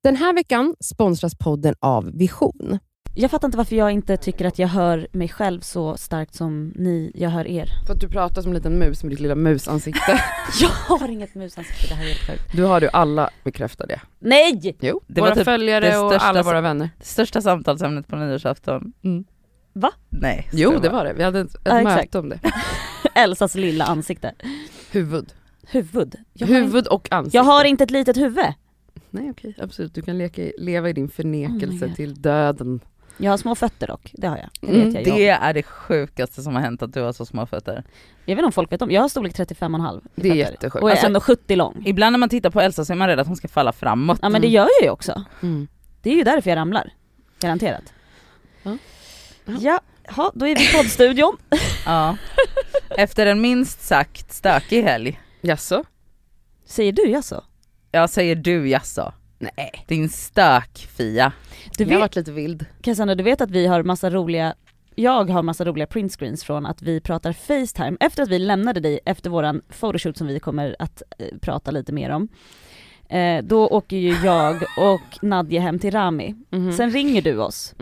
Den här veckan sponsras podden av Vision. Jag fattar inte varför jag inte tycker att jag hör mig själv så starkt som jag hör er. För att du pratar som en liten mus med ditt lilla musansikte. Jag har inget musansikte, det här är helt sjukt. Du har ju alla bekräftar det. Nej! Jo, Det våra var typ följare och alla våra vänner. Det största samtalsämnet på nyårsafton. Va? Nej. Jo, det var det. Vi hade ett möte om det. Elsas lilla ansikte. Huvud och ansikte. Jag har inte ett litet huvud. Nej, okej, absolut. Du kan leva i din förnekelse till döden. Jag har små fötter dock, det har jag. Det vet jag. Det är det sjukaste som har hänt, att du har så små fötter. Jag vet inte om folk vet om. Jag har storlek 35,5. Det är jättesjukt. Och jag är ändå 70 lång. Ibland när man tittar på Elsa så är man rädd att hon ska falla framåt. Ja, men det gör jag ju också. Mm. Det är ju därför jag ramlar. Garanterat. Ja. Ja, då är vi i poddstudion. Ja. Efter en minst sagt stökig helg. Jaså? Säger du jaså? Jag säger du jaså. Nej. Din stök-Fia. Du Jag har vet, varit lite vild. Cassandra, du vet att vi har jag har massa roliga printscreens från att vi pratar FaceTime efter att vi lämnade dig efter våran photoshoot som vi kommer att prata lite mer om. Då åker ju jag och Nadja hem till Rami. Sen ringer du oss.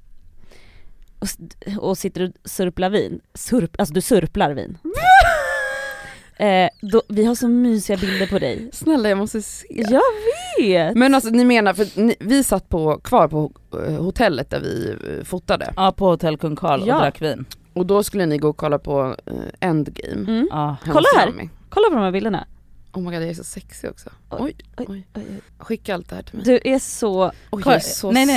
Och sitter och surplar vin. Alltså du surplar vin. Vi har så mysiga bilder på dig. Snälla, jag måste se. Jag vet. Men alltså ni menar, för vi satt kvar på hotellet där vi fotade. Ja, på Hotell Kung Karl och drack vin. Och då skulle ni gå och kolla på Endgame. Ja. Kolla här. Kolla på de här bilderna. Oh my god, jag är så sexig också. Oj. Skicka allt det här till mig. Du är så... Oj, jag är så nej.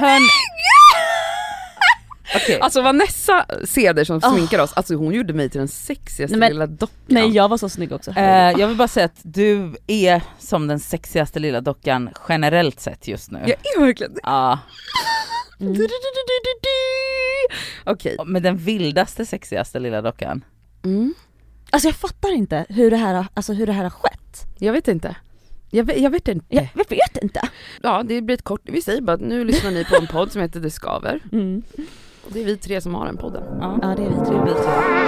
Okay. Alltså Vanessa Ceder som sminkar oss, alltså hon gjorde mig till den sexigaste lilla dockan. Nej, jag var så snygg också. Jag vill bara säga att du är som den sexigaste lilla dockan generellt sett just nu. Jag är verkligen det. Ja. Okej. Med den vildaste sexigaste lilla dockan. Alltså jag fattar inte hur det här har skett. Jag vet inte. Jag vet inte. Jag vet inte. Ja, det blir ett kort. Vi säger bara att nu lyssnar ni på en podd som heter Det Skaver. Och det är vi tre som har den podden. Ja, det är vi tre.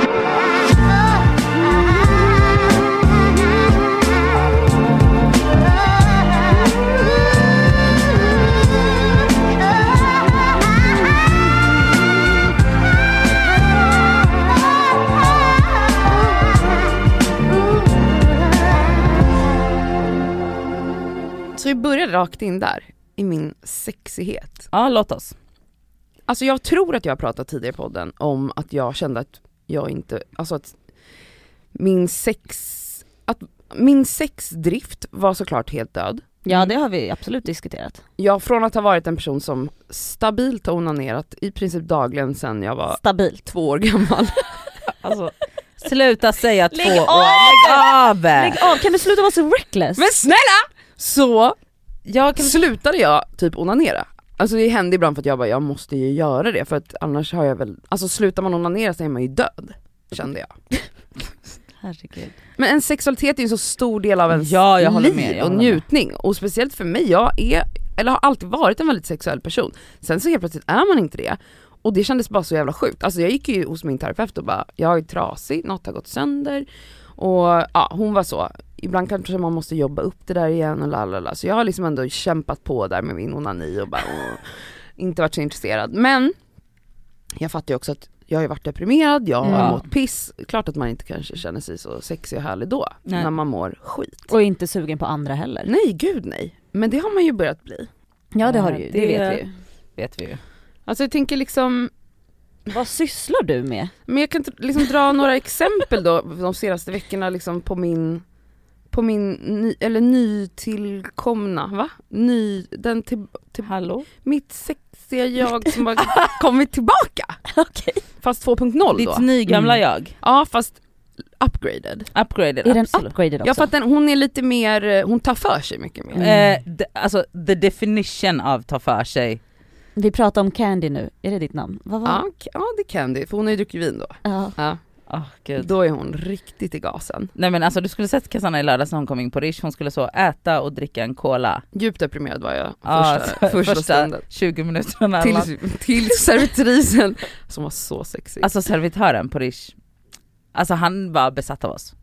Så vi börjar rakt in där i min sexighet. Ja, låt oss. Alltså jag tror att jag har pratat tidigare i podden om att jag kände att jag inte, alltså att min sexdrift var såklart helt död. Ja, det har vi absolut diskuterat. Jag från att ha varit en person som stabilt har onanerat i princip dagligen sedan jag var 2 år gammal. Alltså, sluta säga 2 år. Lägg av, kan du sluta vara så reckless? Men snälla! Så slutade jag typ onanera. Alltså det hände ibland för att jag måste ju göra det, för att annars har jag väl, alltså slutar man onanera så är man ju död, kände jag. Herregud. Men en sexualitet är ju en så stor del av ens jag håller liv med, och njutning. Och speciellt för mig, jag har alltid varit en väldigt sexuell person. Sen så helt plötsligt är man inte det. Och det kändes bara så jävla sjukt. Alltså jag gick ju hos min terapeut och bara, jag är trasig, något har gått sönder. Och ja, hon var så, ibland kanske man måste jobba upp det där igen och lalala. Så jag har liksom ändå kämpat på där med min onani och bara inte varit så intresserad. Men jag fattar ju också att jag har ju varit deprimerad, jag har mått piss. Klart att man inte kanske känner sig så sexig och härlig då. Nej. När man mår skit. Och inte sugen på andra heller. Nej, gud nej. Men det har man ju börjat bli. Ja, det har du ju. Det vet vi ju. Alltså jag tänker liksom, vad sysslar du med? Men jag kan liksom dra några exempel då de senaste veckorna liksom på min nytillkomna, va? Hallå? Mitt sexiga jag som har kommit tillbaka. Okej. Fast 2.0 då. Ditt nygamla jag. Ja, fast upgraded. Är den upgraded också? Ja, för att hon är lite mer, hon tar för sig mycket mer. Alltså the definition av ta för sig. Vi pratar om Candy nu. Är det ditt namn? Vad var det? Ja, det är Candy. För hon har ju druckit vin då. Ja. Gud. Då är hon riktigt i gasen. Nej men alltså du skulle sett Cassandra i lördags när hon kom in på Rish. Hon skulle så äta och dricka en cola. Djupt deprimerad var jag första stunden. 20 minuter till servitrisen som var så sexig. Alltså servitören på Rish. Alltså han var besatt av oss.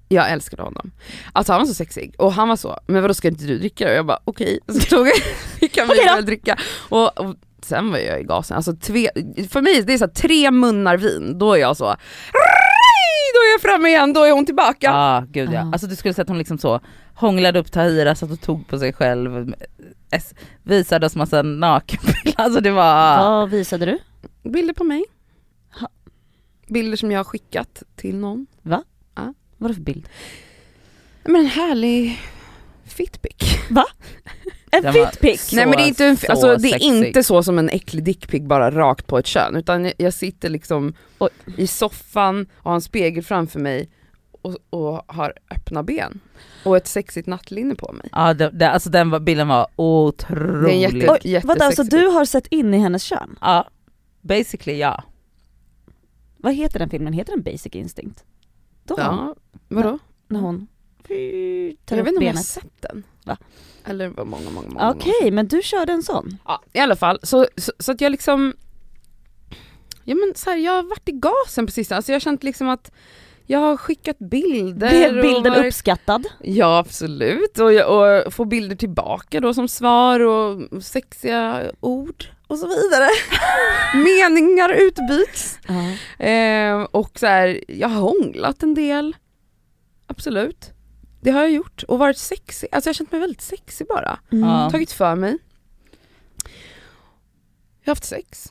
Jag älskade honom. Alltså han var så sexig och han var så, men vadå ska inte du dricka? Och jag bara okej. Så tog jag, kan vi väl dricka. Och sen var jag i gasen. Alltså för mig det är så här, 3 munnar vin, då är jag så då är jag framme igen, då är hon tillbaka. Ja, gud ja. Alltså du skulle sett hon liksom så hånglade upp Tahira så att hon tog på sig själv, visade oss massa nakenbilder. Alltså det var... Vad visade du? Bilder på mig. Bilder som jag har skickat till någon. Va? Ja. Vad är det för bild? Men en härlig fitpic. Va? En Den var fitpic? Nej men det är inte så alltså, det är sexig. inte så som en äcklig dickpic bara rakt på ett kön, utan jag sitter liksom i soffan och har en spegel framför mig och har öppna ben och ett sexigt nattlinne på mig. Ja, alltså bilden var otrolig. Det är jättesexig. Vadå, alltså du har sett in i hennes kön? Ja, basically ja. Vad heter den filmen? Heter den Basic Instinct? Då Ja, vadå? när hon tar Jag vet upp inte om jag har benet. sett den. Va? Eller var många. Okej, men du körde en sån? Ja, i alla fall. Så att jag liksom... Ja men så här, jag har varit i gasen precis. Alltså jag har känt liksom att jag har skickat bilder. Blev bilden och uppskattad? Ja absolut. Och få bilder tillbaka då som svar och sexiga ord och så vidare. Meningar utbyts. Och så här, jag har hånglat en del. Absolut. Det har jag gjort och varit sexig. Alltså jag har känt mig väldigt sexig bara. Ja. Tagit för mig. Jag har haft sex.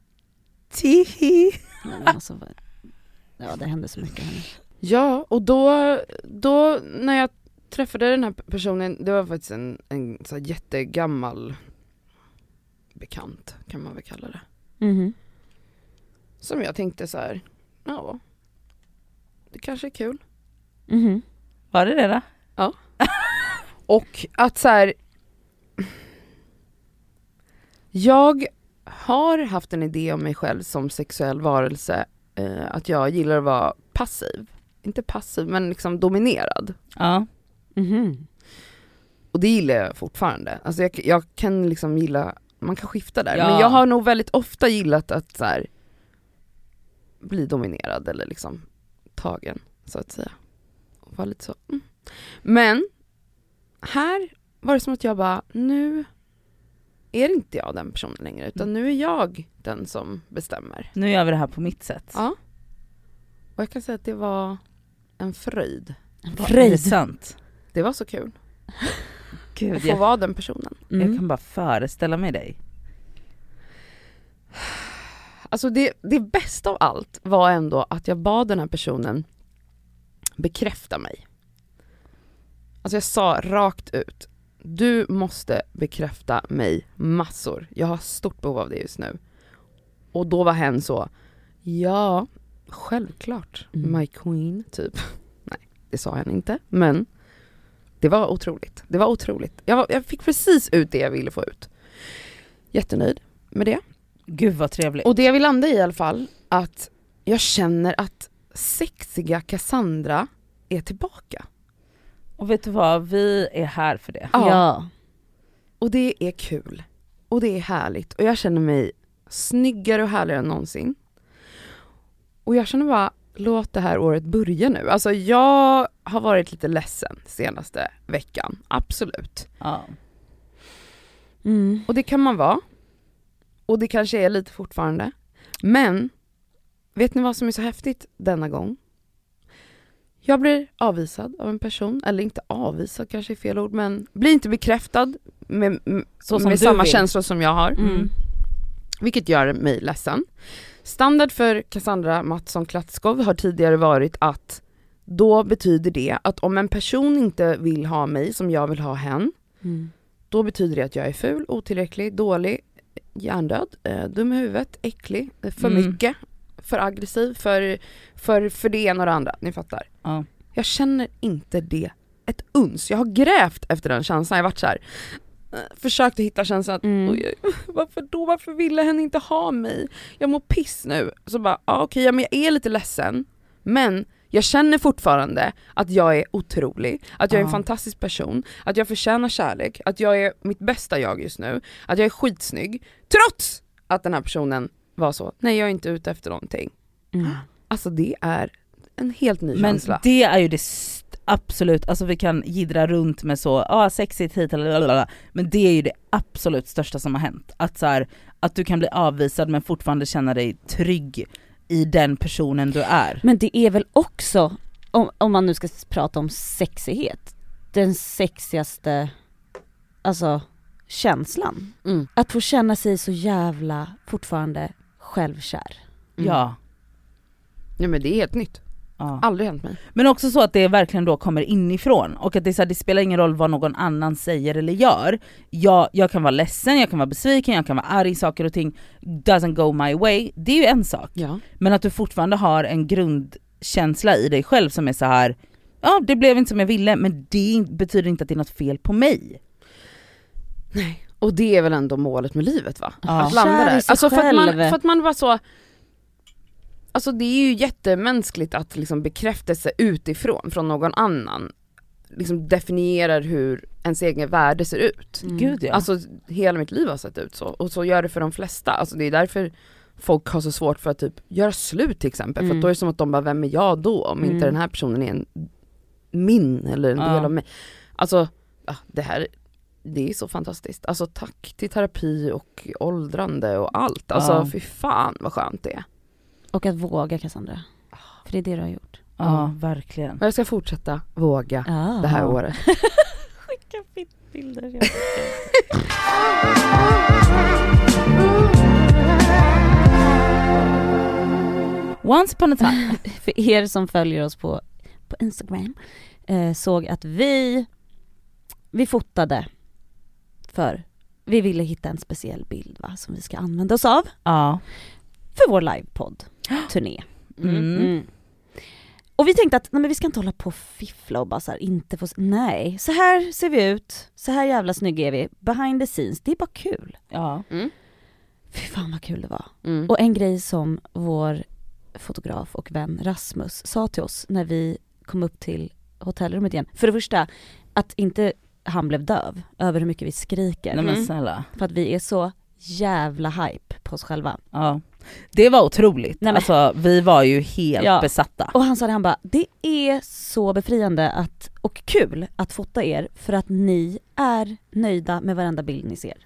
Alltså, ja, det hände så mycket här. Ja, och då när jag träffade den här personen, det var faktiskt en så här jättegammal bekant, kan man väl kalla det. Mhm. Som jag tänkte så här, ja, det kanske är kul. Mhm. Var det då? Ja. Och att så här, jag har haft en idé om mig själv som sexuell varelse, att jag gillar att vara passiv. Inte passiv, men liksom dominerad. Ja. Mhm. Och det gillar jag fortfarande. Alltså jag kan liksom gilla, man kan skifta där. Ja. Men jag har nog väldigt ofta gillat att så här, bli dominerad eller liksom tagen, så att säga. Och vara lite så. Men här var det som att jag bara, nu är inte jag den personen längre, utan nu är jag den som bestämmer. Nu gör vi det här på mitt sätt. Ja. Och jag kan säga att det var en fröjd. Är det sant? Det var så kul Gud, att få vara den personen. jag kan bara föreställa mig dig. Alltså det bästa av allt var ändå att jag bad den här personen bekräfta mig. Alltså jag sa rakt ut, du måste bekräfta mig massor. Jag har stort behov av det just nu. Och då var hen så, ja, självklart, my queen, typ. Nej, det sa han inte, men det var otroligt. Det var otroligt. Jag fick precis ut det jag ville få ut. Jättenöjd med det. Gud vad trevligt. Och det jag vill landa i alla fall, att jag känner att sexiga Cassandra är tillbaka. Och vet du vad, vi är här för det. Ja. Och det är kul. Och det är härligt. Och jag känner mig snyggare och härligare än någonsin. Och jag känner bara, låt det här året börja nu. Alltså jag har varit lite ledsen senaste veckan. Absolut. Ja. Och det kan man vara. Och det kanske är lite fortfarande. Men, vet ni vad som är så häftigt denna gång? Jag blir avvisad av en person, eller inte avvisad kanske är fel ord, men blir inte bekräftad med samma känslor som jag har. Vilket gör mig ledsen. Standard för Cassandra Mattsson Klatskov har tidigare varit att då betyder det att om en person inte vill ha mig som jag vill ha hen, då betyder det att jag är ful, otillräcklig, dålig, hjärndöd, dum i huvudet, äcklig, för mycket, för aggressiv, för det ena och det andra, ni fattar. Ja. Jag känner inte det ett uns. Jag har grävt efter den känslan. Jag har varit så här, försökt att hitta känslan att varför ville hen inte ha mig? Jag mår piss nu. Så bara, okej, men jag är lite ledsen, men jag känner fortfarande att jag är otrolig, att jag är en fantastisk person, att jag förtjänar kärlek, att jag är mitt bästa jag just nu, att jag är skitsnygg, trots att den här personen var så, nej jag är inte ute efter någonting. Alltså det är en helt ny Men känsla. det är ju det absolut, alltså vi kan gidra runt med så, sexigt hit eller men det är ju det absolut största som har hänt. Att så här, att du kan bli avvisad men fortfarande känna dig trygg i den personen du är. Men det är väl också, om man nu ska prata om sexighet, den sexigaste alltså känslan. Att få känna sig så jävla fortfarande självkär. Ja. Ja men det är helt nytt. Ja. Aldrig hänt mig. Men också så att det verkligen då kommer inifrån och att det, är så här, det spelar ingen roll vad någon annan säger eller gör. Jag kan vara ledsen, jag kan vara besviken, jag kan vara arg, saker och ting doesn't go my way. Det är ju en sak. Ja. Men att du fortfarande har en grundkänsla i dig själv som är så här: ja, det blev inte som jag ville, men det betyder inte att det är något fel på mig. Nej. Och det är väl ändå målet med livet, va? Ja. Att landa Kär i där. sig Alltså för själv. att man var så. Alltså det är ju jättemänskligt att liksom bekräftelse utifrån från någon annan liksom definierar hur ens egen värde ser ut. Gud ja. Alltså hela mitt liv har sett ut så. Och så gör det för de flesta. Alltså det är därför folk har så svårt för att typ göra slut till exempel. För att då är det som att de bara, vem är jag då? Om inte den här personen är min eller en del av mig. Alltså det är så fantastiskt. Alltså tack till terapi och åldrande och allt. Alltså fy fan vad skönt det är. Och att våga, Cassandra. För det är det du har gjort. Ja, verkligen. Och jag ska fortsätta våga det här året. Skicka fittbilder. Once upon a time. För er som följer oss på Instagram såg att vi fotade för vi ville hitta en speciell bild, va, som vi ska använda oss av för vår livepodd-turné. Och vi tänkte att nej, men vi ska inte hålla på och fiffla och bara så här, inte få... Nej, så här ser vi ut. Så här jävla snygga är vi. Behind the scenes, det är bara kul. Ja. Fy fan vad kul det var. Och en grej som vår fotograf och vän Rasmus sa till oss när vi kom upp till hotellrummet igen. För det första, att inte han blev döv över hur mycket vi skriker. Nej men snälla. För att vi är så jävla hype på oss själva. Ja. Det var otroligt. Nej, men... Alltså vi var ju helt besatta. Och han sa det, han bara, det är så befriande och kul att fota er för att ni är nöjda med varenda bild ni ser.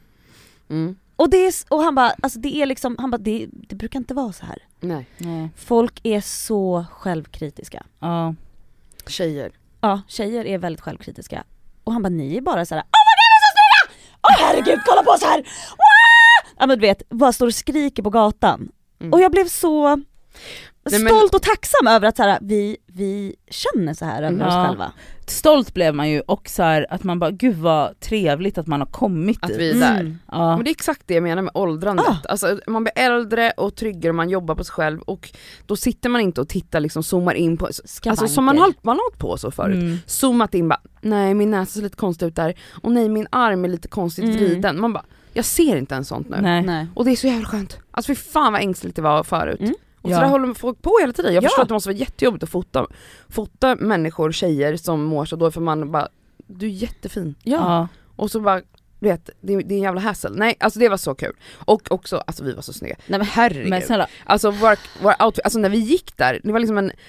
Och han bara, alltså det är liksom, han bara, det brukar inte vara så här. Nej. Folk är så självkritiska. Ja. Tjejer. Ja, tjejer är väldigt självkritiska. Och han bara, ni är bara så här: åh vad är det så snygga! Åh herregud, kolla på oss här! Wow! Ja men du vet, bara står och skriker på gatan. Och jag blev så stolt och tacksam över att så här, vi känner så här över oss själva. Stolt blev man ju, och så här, att man bara, gud vad trevligt att man har kommit att dit. vi är där. Ja. Men det är exakt det jag menar med åldrandet. Alltså, man blir äldre och tryggare, man jobbar på sig själv och då sitter man inte och tittar liksom, zoomar in på alltså, som man har hållit på så förut. Zoomat in bara, nej min näsa ser lite konstigt ut där och nej min arm är lite konstigt vriden. Man bara, jag ser inte en sånt nu. Nej. Och det är så jävla skönt. Alltså fy fan vad ängsligt det var förut. Och så där håller folk på hela tiden. Jag förstår att det måste vara jättejobbigt att fota människor, tjejer som mår så då, för man bara, du är jättefin. Ja. Och så bara, du vet, det är en jävla hassle. Nej, alltså det var så kul. Och också, alltså vi var så snygga. Nej men herregud. Men snälla. Alltså vår outfit, alltså när vi gick där, det var liksom en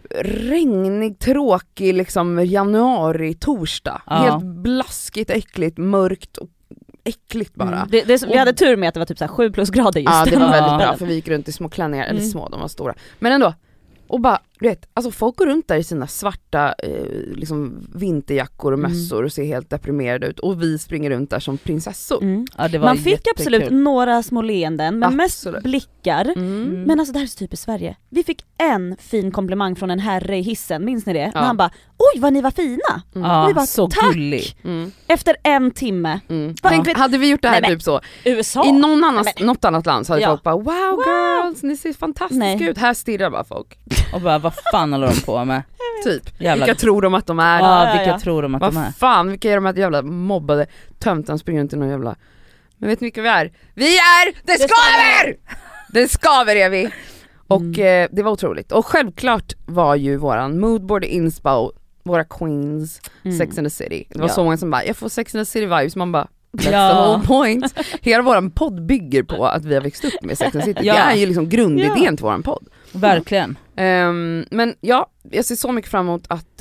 regnig, tråkig liksom januari, torsdag. Helt blaskigt, äckligt, mörkt och äckligt bara. Vi hade tur med att det var typ så här 7 plusgrader just. Ja, det var väldigt bra för vi gick runt i små klänningar, eller små, de var stora. Men ändå, och bara, du vet, alltså folk går runt där i sina svarta liksom vinterjackor och mössor och ser helt deprimerade ut och vi springer runt där som prinsessor. Ja, det var man fick jättekul. absolut några små leenden, men mest blickar. Men alltså det här är så typ i Sverige. Vi fick en fin komplimang från en herre i hissen, minns ni det? När han bara, oj vad ni var fina. Ja, och vi bara, så tack. gullig. Efter 1 timme. Hade vi gjort det här typ så USA. i något annat land så hade folk bara, wow girls, ni ser fantastiska ut. Här stirrar bara folk. Och bara, vad fan håller de på med? Typ. Jävla... Vilka tror de att de är? Ja, vilka tror de att de är? Vad fan, vilka är de här jävla mobbade töntarna springer inte någon jävla... Men vet ni vilka vi är? Vi är det skaver! Det skaver är vi! Och det var otroligt. Och självklart var ju våran moodboard inspo, våra queens, Sex and the City. Det var så många som bara, jag får Sex and the City vibes, man bara, that's the whole point. Hela våran podd bygger på att vi har växt upp med Sex and the City. Det är ju liksom grundidén till våran podd. Verkligen. Men ja, jag ser så mycket fram emot att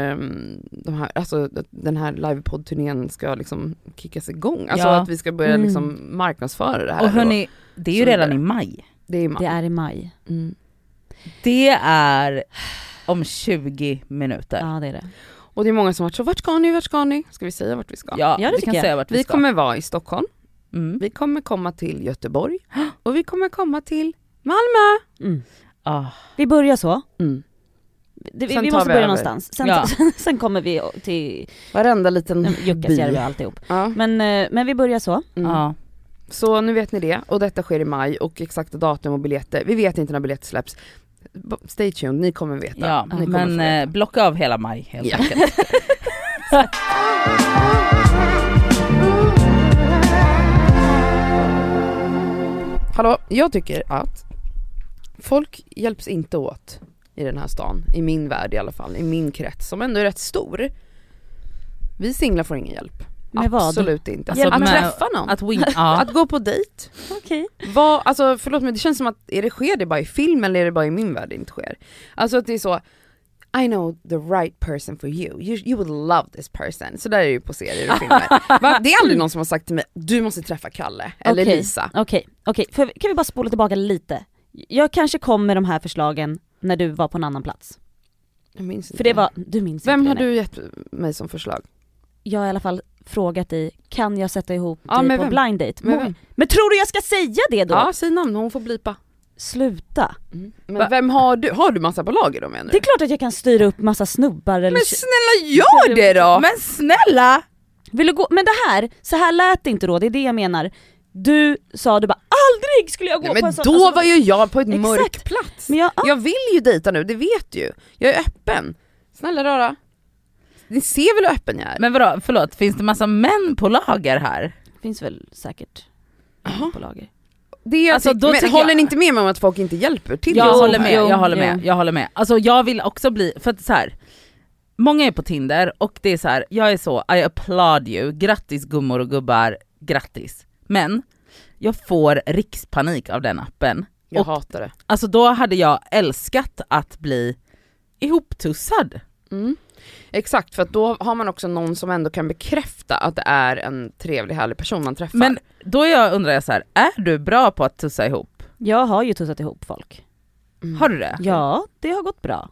den här livepodd-turnén ska liksom kickas igång. Alltså att vi ska börja liksom marknadsföra det här. Och hörni, det är ju redan i maj. Det är i maj. Det är i maj. Det är om 20 minuter. Ja, det är det. Och det är många som har varit så, vart ska ni? Ska vi säga vart vi ska? Ja, det vi tycker kan jag. säga vart vi Vi ska. kommer vara i Stockholm. Vi Vi kommer komma till Göteborg. Och vi kommer komma till Malmö. Vi börjar så. Vi Sen tar måste vi börja över. någonstans. Sen kommer vi till Varenda liten Jukkasjärvi och alltihop. Ja. Men vi börjar så. Ja. Så nu vet ni det. Och detta sker i maj. Och exakta datum och biljetter. Vi vet inte när biljetter släpps. Stay tuned, ni kommer veta. Ja, Ni kommer få men veta. blocka av hela maj helt Ja. enkelt. Hallå, jag tycker att folk hjälps inte åt i den här stan. I min värld i alla fall. I min krets som ändå är rätt stor. Vi singlar får ingen hjälp. Med vad? Absolut inte. Alltså, att med- träffa någon. Att gå på dejt. Okej. Alltså förlåt men det känns som att sker det bara i film eller är det bara i min värld det inte sker? Alltså att det är så, I know the right person for you. You would love this person. Så där är det ju på serier och filmer. Det är aldrig någon som har sagt till mig, du måste träffa Kalle eller Okej. Lisa. Okej. Kan vi bara spola tillbaka lite? Jag kanske kom med de här förslagen när du var på en annan plats. Jag minns inte. För det var, du minns Vem inte har det, nej. du gett mig som förslag? Jag har i alla fall frågat dig, kan jag sätta ihop Ja, dig med på vem? blind date? Med vem? Men tror du jag ska säga det då? Ja, säg namn, hon får blipa. Sluta. Men vem har du massa på lager då menar Det är du? klart att jag kan styra upp massa snubbar eller... Men snälla gör det då! Men snälla! Vill du gå? Men det här, så här lät det inte då, det är det jag menar. Du bara aldrig skulle jag gå Nej, på men en sån... då alltså, var ju jag på ett Exakt. mörk plats. Men Jag vill ju dejta nu, det vet du ju. Jag är öppen. Snälla rara. Ni ser väl hur öppen jag är? Men vadå, förlåt, finns det massa män på lager här? finns väl säkert på lager. Det Alltså, då men tycker håller jag- ni inte med mig om att folk inte hjälper till? Jag Jo, håller med, jo, jag håller med. Alltså jag vill också bli, för att så här, många är på Tinder och det är så här, jag är så, I applaud you, grattis gummor och gubbar, grattis. Men jag får rikspanik av den appen. Jag Och hatar det. alltså då hade jag älskat att bli ihoptussad. Exakt, för att då har man också någon som ändå kan bekräfta att det är en trevlig, härlig person man träffar. Men då undrar jag så här, är du bra på att tussa ihop? Jag har ju tussat ihop folk. Har du det? Ja, det har gått bra.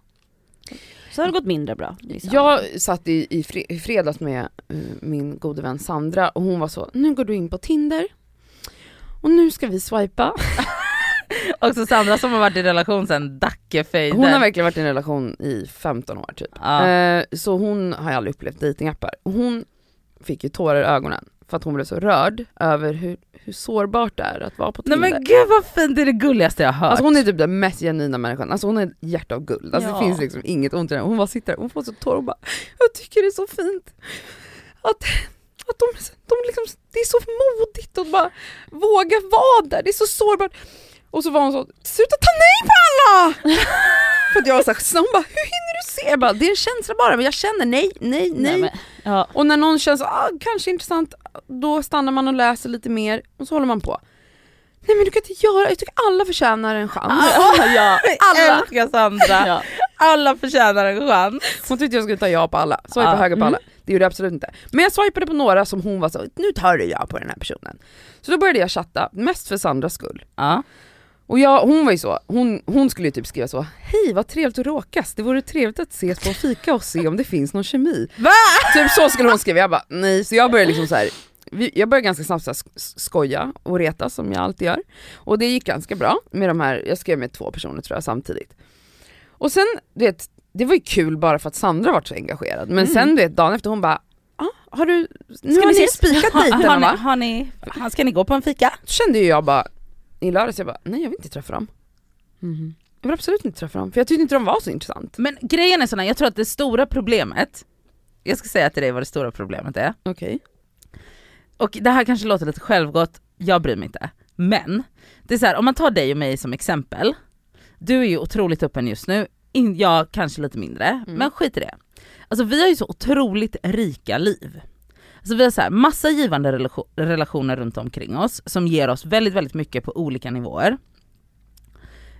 Så har det gått mindre bra. Liksom. Jag satt i fredags med min gode vän Sandra och hon var så, nu går du in på Tinder och nu ska vi swipa. Och så Sandra som har varit i relation sen Dackefejden. Hon har verkligen varit i en relation i 15 år typ. Ja. Så hon har ju aldrig upplevt datingappar. Och hon fick ju tårar i ögonen för att hon blev så rörd över hur sårbart det är att vara på Tinder. Nej men gud vad fint, det är det gulligaste jag har hört. Alltså hon är typ den mest genuina människan. Alltså hon är ett hjärta av guld. Alltså Ja. det finns liksom inget ont i henne. Hon bara sitter där, hon får så tårar och bara, jag tycker det är så fint att de liksom, det är så modigt att bara våga vara där. Det är så sårbart. Och så var hon så, sluta ta nej på alla! För att jag var så hon bara, hur hinner du se? Jag bara, det är en känsla bara, men jag känner nej. Nej, men, ja. Och när någon känns kanske intressant, då stannar man och läser lite mer och så håller man på. Nej men du kan inte göra, jag tycker alla förtjänar en chans. Ja. Alla älskar Sandra. Ja. Alla förtjänar en chans. Hon tyckte jag skulle ta ja på alla, swipa Ja. höger på alla. Det gjorde jag absolut inte. Men jag swipade på några som hon var så, nu tar du ja på den här personen. Så då började jag chatta, mest för Sandras skull. Ja. Och hon var ju så, hon skulle ju typ skriva så, hej vad trevligt att råkas, det vore trevligt att ses på en fika och se om det finns någon kemi. Va? Typ så skulle hon skriva, jag bara nej, så jag började liksom så här. Jag började ganska snabbt så här skoja och reta som jag alltid gör. Och det gick ganska bra med de här, jag skrev med 2 personer tror jag samtidigt. Och sen, det var ju kul bara för att Sandra var så engagerad. Men sen dagen efter hon bara, har du, nu har ni spikat dejten va? Ska ni gå på en fika? Så kände ju jag bara, i lördags jag bara, nej jag vill inte träffa dem. Mhm. Jag vill absolut inte träffa dem, för jag tyckte inte de var så intressant. Men grejen är sån, jag tror att det stora problemet, jag ska säga till dig vad det stora problemet är. Okej. Och det här kanske låter lite självgott, jag bryr mig inte. Men det är så här, om man tar dig och mig som exempel. Du är ju otroligt öppen just nu, jag kanske lite mindre, men skit i det. Alltså vi har ju så otroligt rika liv. Alltså vi har så här massa givande relationer runt omkring oss som ger oss väldigt, väldigt mycket på olika nivåer.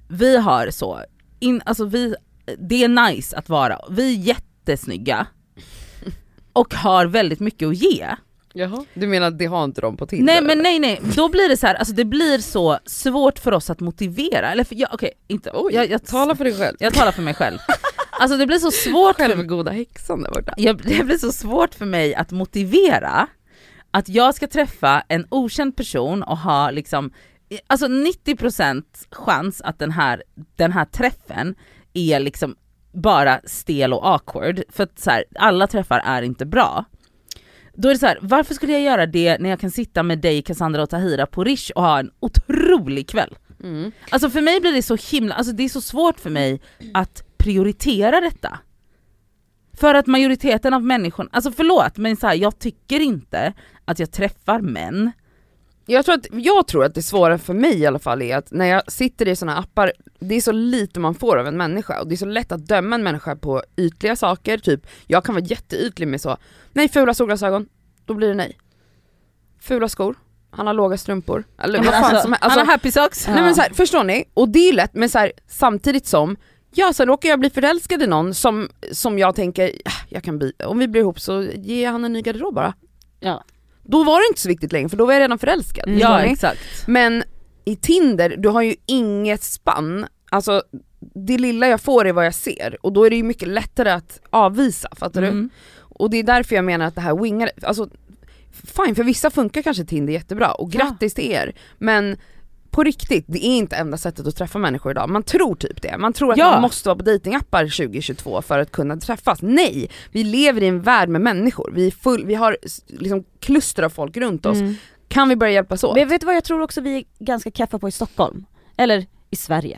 vi har så, alltså det är nice att vara, vi är jättesnygga och har väldigt mycket att ge. Jaha. Du menar att det har inte de på Tinder? Nej, då blir det så här, alltså det blir så svårt för oss att motivera, eller för jag talar för dig själv. Jag talar för mig själv. Alltså det blir så svårt för goda häxan där borta. Det blir så svårt för mig att motivera att jag ska träffa en okänd person och ha liksom, alltså 90% chans att den här träffen är liksom bara stel och awkward, för att så här, alla träffar är inte bra. Då är det så här, varför skulle jag göra det när jag kan sitta med dig, Cassandra och Tahira på Rish och ha en otrolig kväll? Alltså för mig blir det så himla, alltså det är så svårt för mig att prioritera detta. För att majoriteten av människor, alltså förlåt, men så här, jag tycker inte att jag träffar män. Jag tror att det svåra för mig i alla fall är att när jag sitter i såna appar, det är så lite man får av en människa och det är så lätt att döma en människa på ytliga saker, typ jag kan vara jätteytlig med så, nej fula solglasögon, då blir det nej. Fula skor, han har låga strumpor, eller vad fan som helst. Han har happy socks. Nej men så här, förstår ni? Och det är lätt, men så här, samtidigt som sen råkar jag bli förälskad i någon som jag tänker, jag kan om vi blir ihop så ger han en ny garderob bara. Ja. Då var det inte så viktigt längre, för då var jag redan förälskad. Ja, exakt. Men i Tinder, du har ju inget spann. Alltså, det lilla jag får är vad jag ser. Och då är det ju mycket lättare att avvisa, fattar du? Och det är därför jag menar att det här wingar, alltså fine, för vissa funkar kanske Tinder jättebra. Och grattis till er. Men på riktigt, det är inte enda sättet att träffa människor idag. Man tror typ det. Man tror att man måste vara på datingappar 2022 för att kunna träffas. Nej, vi lever i en värld med människor. Vi har liksom kluster av folk runt oss. Kan vi börja hjälpas åt? Men vet du vad jag tror också vi är ganska kaffa på i Stockholm? Eller i Sverige.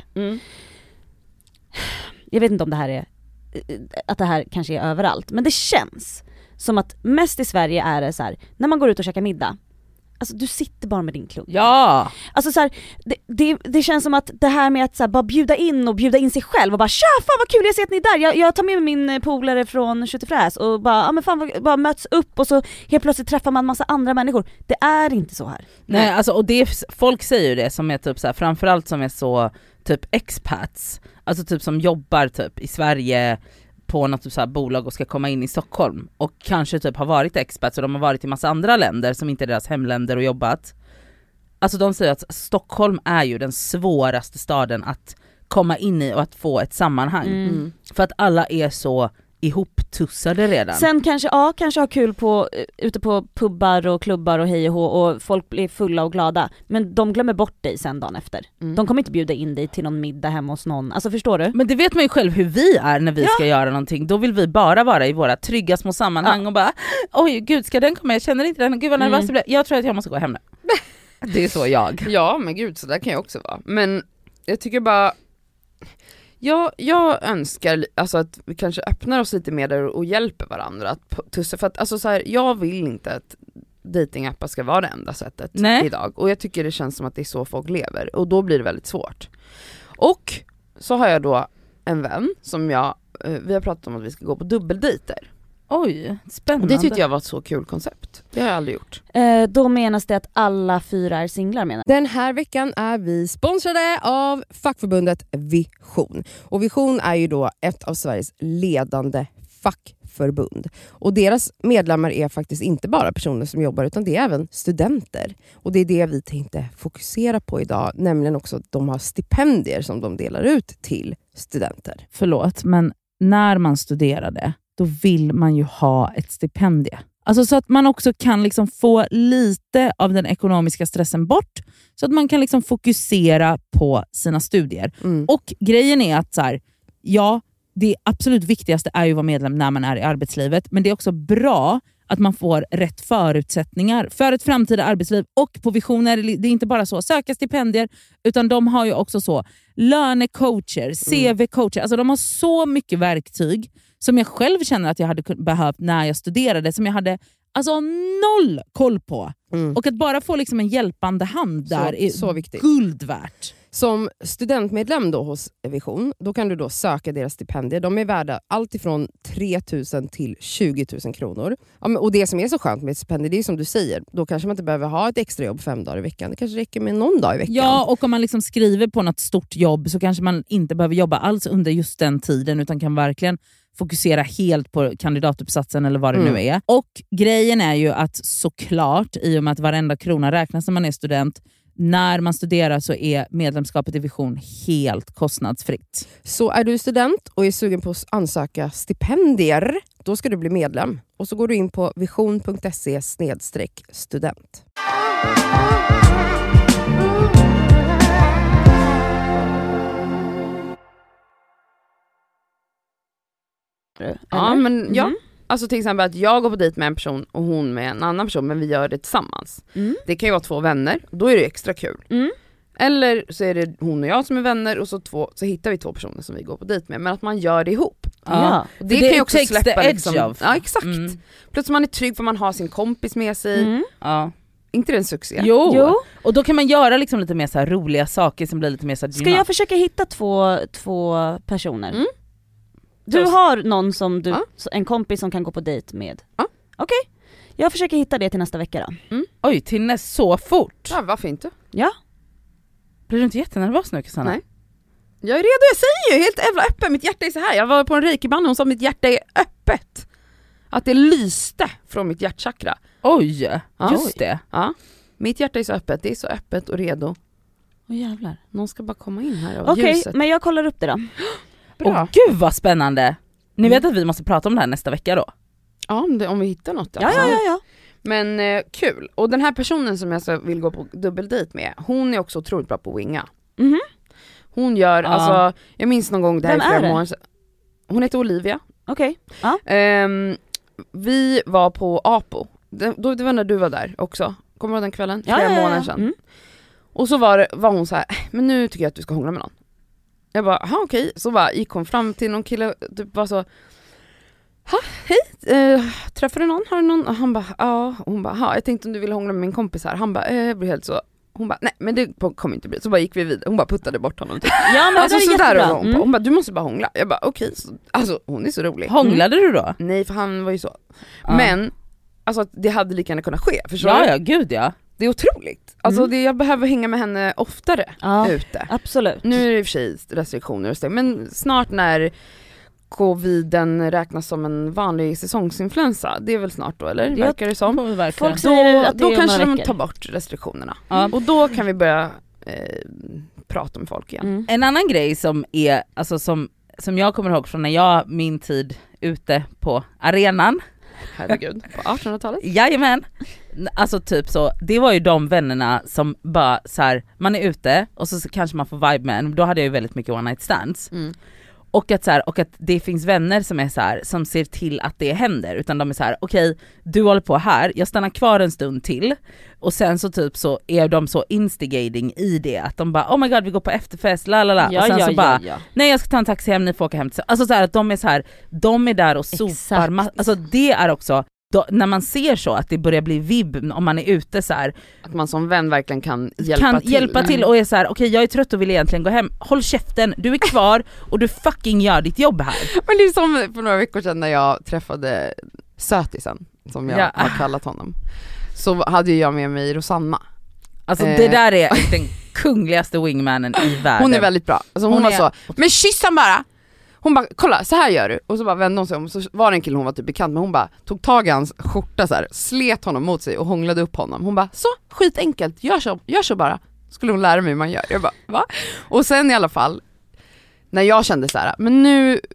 Jag vet inte om det här är, att det här kanske är överallt. Men det känns som att mest i Sverige är det så här, när man går ut och käkar middag. Alltså du sitter bara med din klump. Ja. Alltså så här, det känns som att det här med att så här, bara bjuda in sig själv och bara tja, fan vad kul, jag ser att ni är där. Jag tar med min polare från Köttefräs och bara, men fan, bara möts upp och så helt plötsligt träffar man massa andra människor. Det är inte så här. Nej, alltså, och folk säger ju det som är typ så här, framförallt som är så typ expats, alltså typ som jobbar typ i Sverige på något typ så här bolag och ska komma in i Stockholm och kanske typ har varit expats och de har varit i massa andra länder som inte är deras hemländer och jobbat. Alltså de säger att Stockholm är ju den svåraste staden att komma in i och att få ett sammanhang. För att alla är så ihoptussade redan. Sen kanske ha kul ute på pubbar och klubbar och hej och hå, och folk blir fulla och glada, men de glömmer bort dig sen dagen efter. De kommer inte bjuda in dig till någon middag hemma hos någon. Alltså förstår du? Men det vet man ju själv hur vi är när vi ska göra någonting. Då vill vi bara vara i våra trygga små sammanhang och bara, oj gud, ska den komma? Jag känner inte den. Gud vad nervös jag blir. Jag tror att jag måste gå hem nu. Det är så jag. Ja men gud, så där kan jag också vara. Men jag tycker bara, jag önskar alltså att vi kanske öppnar oss lite mer där och hjälper varandra att tussa, för att alltså så här, jag vill inte att datingappar ska vara det enda sättet idag, och jag tycker det känns som att det är så folk lever, och då blir det väldigt svårt. Och så har jag då en vän som vi har pratat om att vi ska gå på dubbeldejter. Oj, spännande. Och det tyckte jag var ett så kul koncept. Det har jag aldrig gjort. Då menas det att alla 4 är singlar, menar. Den här veckan är vi sponsrade av fackförbundet Vision. Och Vision är ju då ett av Sveriges ledande fackförbund. Och deras medlemmar är faktiskt inte bara personer som jobbar, utan det är även studenter. Och det är det vi tänkte fokusera på idag. Nämligen också att de har stipendier som de delar ut till studenter. Förlåt, men när man studerade, då vill man ju ha ett stipendie. Alltså så att man också kan liksom få lite av den ekonomiska stressen bort, så att man kan liksom fokusera på sina studier. Och grejen är att så här, det absolut viktigaste är ju att vara medlem när man är i arbetslivet, men det är också bra att man får rätt förutsättningar för ett framtida arbetsliv. Och på Vision är det är inte bara så söka stipendier, utan de har ju också så lönecoacher, CV-coacher. Alltså de har så mycket verktyg som jag själv känner att jag hade behövt när jag studerade, som jag hade alltså noll koll på. Och att bara få liksom en hjälpande hand där är så viktigt. Guld värt. Som studentmedlem då hos Vision, då kan du då söka deras stipendier. De är värda allt ifrån 3 000 till 20 000 kronor. Ja, och det som är så skönt med ett stipendier, det är som du säger, då kanske man inte behöver ha ett extra jobb 5 dagar i veckan. Det kanske räcker med någon dag i veckan. Ja, och om man liksom skriver på något stort jobb så kanske man inte behöver jobba alls under just den tiden, utan kan verkligen fokusera helt på kandidatuppsatsen eller vad det nu är. Och grejen är ju att såklart, i och med att varenda krona räknas när man är student, när man studerar så är medlemskapet i Vision helt kostnadsfritt. Så är du student och är sugen på att ansöka stipendier, då ska du bli medlem. Och så går du in på vision.se/student. Ja, men ja. Alltså till exempel att jag går på dejt med en person och hon med en annan person, men vi gör det tillsammans. Det kan ju vara 2 vänner, då är det extra kul. Eller så är det hon och jag som är vänner och så hittar vi 2 personer som vi går på dejt med, men att man gör det ihop. Ja. Och det kan ju också släppa liksom, of. ja exakt. Plötsligt man är trygg för man har sin kompis med sig. Ja. Inte det en succé? Jo. Och då kan man göra liksom lite mer så här roliga saker som blir lite mer så här Ska jag försöka hitta två personer? Du Så- har någon som du, Ja. en kompis som kan gå på dejt med? Ja. Okej. Jag försöker hitta det till nästa vecka då. Oj, till så fort. Ja, varför inte? Ja. Blir du inte jättenervös nu, Cassandra? Nej. Jag är redo, jag säger ju helt jävla öppen, mitt hjärta är så här. Jag var på en reikiband och hon sa att mitt hjärta är öppet. Att det lyste från mitt hjärtchakra. Oj, Ja. just det. Ja. Mitt hjärta är så öppet, det är så öppet och redo. Åh jävlar. Någon ska bara komma in här av Okej, ljuset. men jag kollar upp det då. Åh gud vad spännande. Ni vet att vi måste prata om det här nästa vecka då? Ja, om vi hittar något. Ja. Men kul. Och den här personen som jag så vill gå på dubbeldejt med, hon är också otroligt bra på att winga. Mhm. Hon gör, Ja. alltså, jag minns någon gång, det här Vem är flera är det? månader sedan. Hon heter Olivia. Okej. Ja. Vi var på Apo. Det var när du var där också. Kommer du ihåg den kvällen? Flera månader sedan. Mm. Och så var hon så här, men nu tycker jag att du ska hångla med någon. Jag bara, aha, okej. Så bara gick hon fram till någon kille, typ var så, hej, träffade du någon? Har du någon? Och han bara, ja. Och hon bara, jag tänkte om du ville hångla med min kompis här. Han bara, jag blir helt så. Hon bara, nej men det kommer inte bli. Så bara gick vi vidare. Hon bara puttade bort honom typ. Ja men Alltså det är så där jättebra. var hon på. Hon bara, du måste bara hångla. Jag bara, okej. Alltså hon är så rolig. Hånglade du då? Nej, för han var ju så. Ja. Men alltså det hade lika gärna kunnat ske. Förstår du? Ja, gud ja. Det är otroligt. Alltså jag behöver hänga med henne oftare Ja, ute. absolut. Nu är det i och för sig restriktioner och så, men snart när coviden räknas som en vanlig säsongsinfluensa, det är väl snart då, eller? Ja, Verkar det som? Får vi verkligen. Folk säger att det Då är kanske några de veckor. tar bort restriktionerna. Ja. Och då kan vi börja prata med folk igen. Mm. En annan grej som är, alltså som jag kommer ihåg från när jag, min tid ute på arenan. Herregud, på 1800-talet? Jajamän. Alltså typ så, det var ju de vännerna som bara så här, man är ute och så kanske man får vibe med en. Då hade jag ju väldigt mycket one night stands. Och att det finns vänner som är så här, som ser till att det händer, utan de är så här: okej, du håller på här, jag stannar kvar en stund till, och sen så typ så är de så instigating i det att de bara, oh my god, vi går på efterfest, lalala, och sen så bara nej, jag ska ta en taxi hem, ni får åka hem. Alltså så här, att de är så här, de är där och sopar. Exakt. Alltså det är också då, när man ser så att det börjar bli vibb om man är ute så här, Att man som vän verkligen kan hjälpa till. och är så här: okej, jag är trött och vill egentligen gå hem, håll käften, du är kvar och du fucking gör ditt jobb här. Men det är som för några veckor sedan när jag träffade sötisen, som jag har kallat honom. Så hade jag med mig Rosanna. Alltså det där är den kungligaste wingmanen i världen. Hon är väldigt bra. Alltså hon var så, men kyss han bara! Hon bara, kolla så här gör du. Och så bara vände hon sig om, så var det en kille hon var typ bekant med. Hon bara tog tag i hans skjorta så här, slet honom mot sig och hånglade upp honom. Hon bara, så skitenkelt, gör så bara. Skulle hon lära mig hur man gör. Jag bara, va? Och sen i alla fall, när jag kände så här, men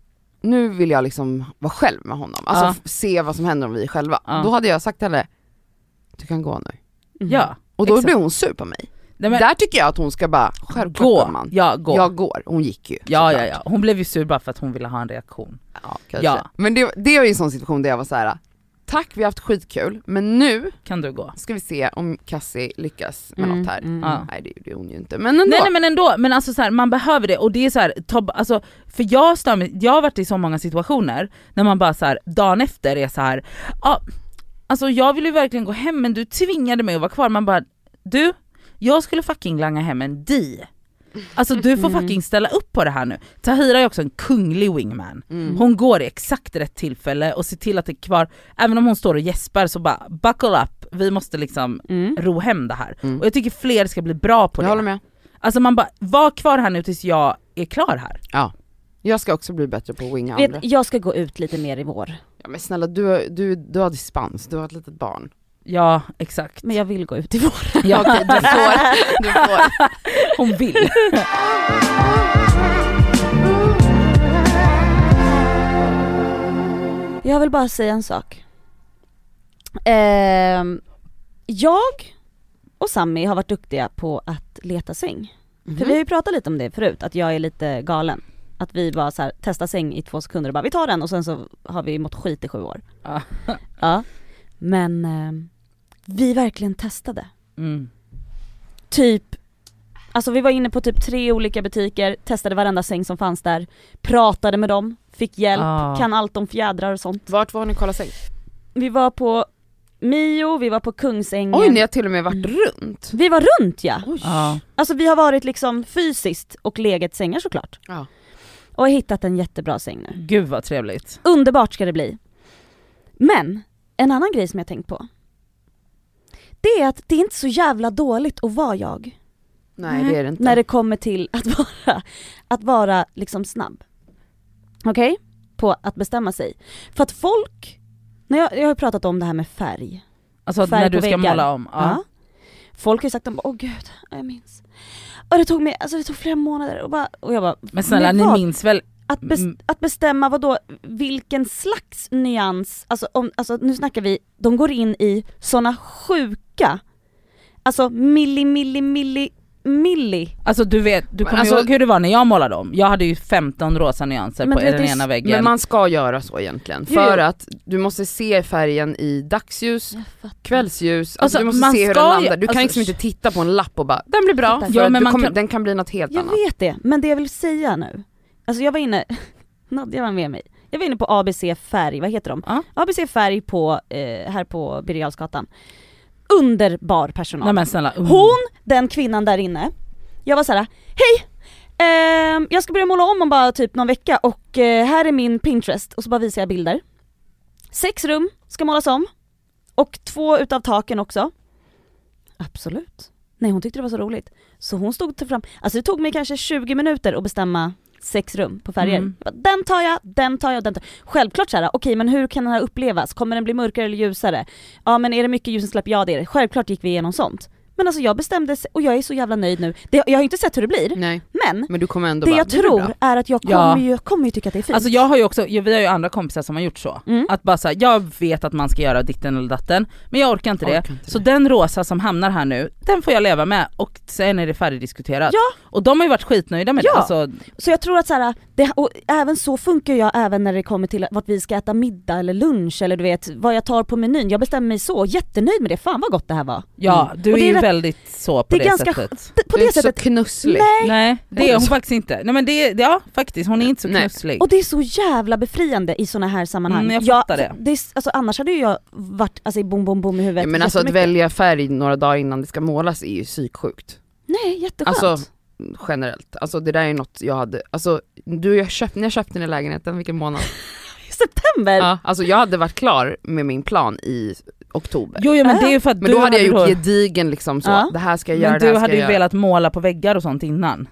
nu vill jag liksom vara själv med honom. Alltså se vad som händer om vi är själva. Då hade jag sagt till henne, du kan gå nu. Ja. Och då exakt. blev hon sur på mig. Nej, men, Där tycker jag att hon ska bara, självklart gå. man. Ja, gå. Jag går. Hon gick ju. Ja. Hon blev ju sur bara för att hon ville ha en reaktion. Ja, kanske. Ja. Men det var ju en sån situation där jag var så här: tack, vi har haft skitkul, men nu Kan du gå? ska vi se om Cassie lyckas med något här. Ja. Nej, det gjorde hon ju inte. Men ändå. Nej men ändå, men alltså så här, man behöver det, och det är så här, alltså, för jag har varit i så många situationer när man bara så här, dagen efter är så här, alltså jag ville ju verkligen gå hem men du tvingade mig att vara kvar. Man bara, du, jag skulle fucking langa hem en di. Alltså du får fucking ställa upp på det här nu. Tahira är också en kunglig wingman. Hon går i exakt rätt tillfälle och ser till att det är kvar. Även om hon står och gäspar så bara buckle up. Vi måste liksom ro hem det här. Och jag tycker fler ska bli bra på det. Jag håller med. Alltså man bara, var kvar här nu tills jag är klar här. Ja. Jag ska också bli bättre på att winga andra. Jag ska gå ut lite mer i vår. Ja, men snälla, du har dispens. Du har ett litet barn. Ja, exakt. Men jag vill gå ut i vår. Ja, okej, du får. Hon vill. Jag vill bara säga en sak. Jag och Sammy har varit duktiga på att leta säng. För vi har ju pratat lite om det förut, att jag är lite galen. Att vi bara så här, testar säng i 2 sekunder och bara vi tar den och sen så har vi mått skit i 7 år. Ja. Men vi verkligen testade. Typ, alltså vi var inne på typ 3 olika butiker, testade varenda säng som fanns där, pratade med dem, fick hjälp, kan allt om fjädrar och sånt. Vart var ni kolla säng? Vi var på Mio, vi var på Kungsängen. Oj, ni har till och med varit runt. Vi var runt, ja. Alltså vi har varit liksom fysiskt och legat sängar såklart. Ja. Och har hittat en jättebra säng nu. Gud vad trevligt. Underbart ska det bli. Men en annan grej som jag tänkt på, det är att det är inte så jävla dåligt att vara jag. Nej, det är det inte. När det kommer till att vara liksom snabb. Okej? På att bestämma sig. För att folk, när jag har pratat om det här med färg. Alltså färg när du på ska väggar. måla om. Ja. Folk har ju sagt att åh gud, jag minns. Och det tog flera månader och jag bara, men snälla, ni minns väl att bestämma vad då, vilken slags nyans, alltså nu snackar vi, de går in i såna sjuka, alltså milli. Alltså du kommer ihåg hur det var när jag målade om. Jag hade ju 15 rosa nyanser på den ena väggen. Men man ska göra så egentligen. För att du måste se färgen i dagsljus, kvällsljus. Alltså du måste se hur den landar. Du kan liksom inte titta på en lapp och bara, den blir bra. Den kan bli något helt annat. Jag vet det, men det jag vill säga nu. Alltså jag var inne, Nadja var med mig. Jag var inne på ABC Färg, vad heter de? ABC Färg på, här på Birger Jarlsgatan. Underbar personal. Nej, men snälla, den kvinnan där inne. Jag var så här: hej! Jag ska börja måla om bara typ någon vecka och här är min Pinterest. Och så bara visar jag bilder. 6 rum ska målas om. Och 2 utav taken också. Absolut. Nej, hon tyckte det var så roligt. Så hon stod fram. Alltså det tog mig kanske 20 minuter att bestämma 6 rum på färger. Den tar jag. Självklart så här, okej, men hur kan den här upplevas? Kommer den bli mörkare eller ljusare? Ja, men är det mycket ljusinsläpp? Ja, det är det. Självklart gick vi igenom sånt. Men alltså jag bestämde och jag är så jävla nöjd nu. Jag har inte sett hur det blir. Nej. Men du kommer ändå det jag tror är att jag kommer ju tycka att det är fint. Alltså jag har ju också, vi har ju andra kompisar som har gjort så. Att bara säga, jag vet att man ska göra ditten eller datten, men jag orkar inte det. Så den rosa som hamnar här nu, den får jag leva med och sen är det färdigdiskuterat. Ja. Och de har ju varit skitnöjda med det. Alltså. Så jag tror att så här, och även så funkar jag även när det kommer till vart vi ska äta middag eller lunch eller du vet, vad jag tar på menyn. Jag bestämmer mig så, jättenöjd med det. Fan vad gott det här var. Ja, du är ju väldigt så på det sättet. På det sättet. Så knusslig. Nej, det är hon faktiskt inte. Nej, men ja, faktiskt, hon är inte så knusslig. Och det är så jävla befriande i såna här sammanhang. Jag fattar det. Alltså, annars hade jag varit i bom i huvudet. Men alltså att välja färg några dagar innan det ska målas är ju psyksjukt. Nej, jätteskönt. Alltså generellt. Alltså det där är något jag hade, alltså när jag köpte den i lägenheten, vilken månad? September? Ja, alltså jag hade varit klar med min plan i oktober. Jo, men det är ju för att men då hade jag gjort gedigen liksom så, det här ska jag göra, men du hade ju velat måla på väggar och sånt innan.